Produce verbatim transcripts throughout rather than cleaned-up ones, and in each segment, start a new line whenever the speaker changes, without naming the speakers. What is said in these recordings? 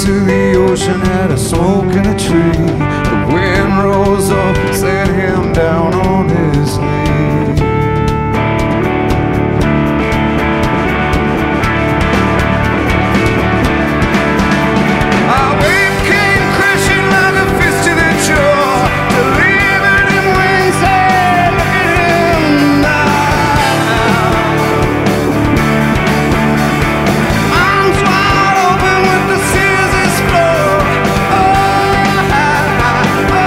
to the ocean, had a smoke in a tree. The wind rose up, set him down on his knee. Our wave came crashing like a fist to the jaw, delivered in wings, and look at him now. Arms wide open with the seas explore. Oh, oh, oh,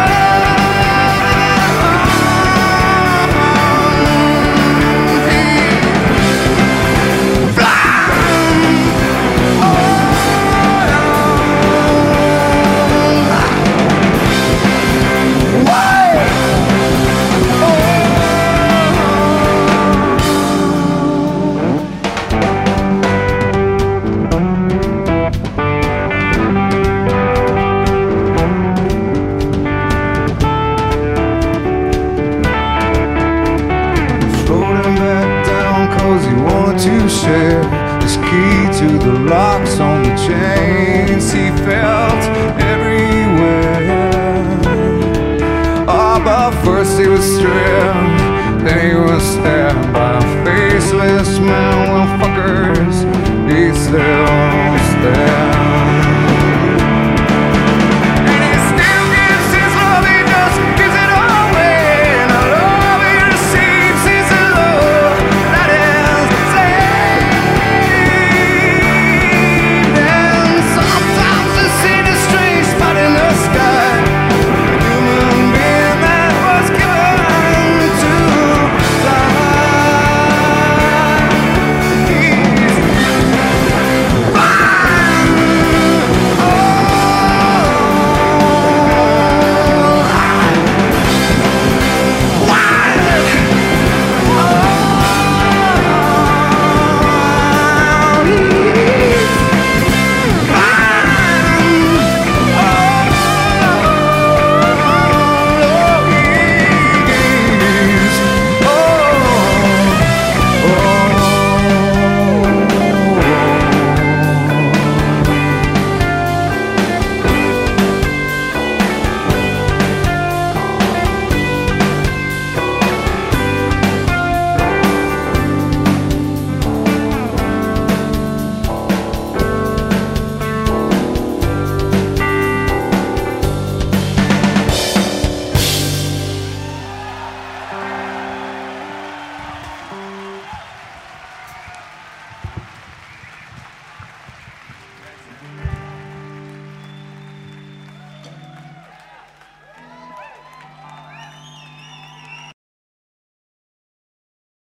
he flying. Slowed him back down 'cause he wanted to share his key to the locks on the chains he felt everywhere. Oh, but first he was stripped, then he was stabbed by a faceless man. Well,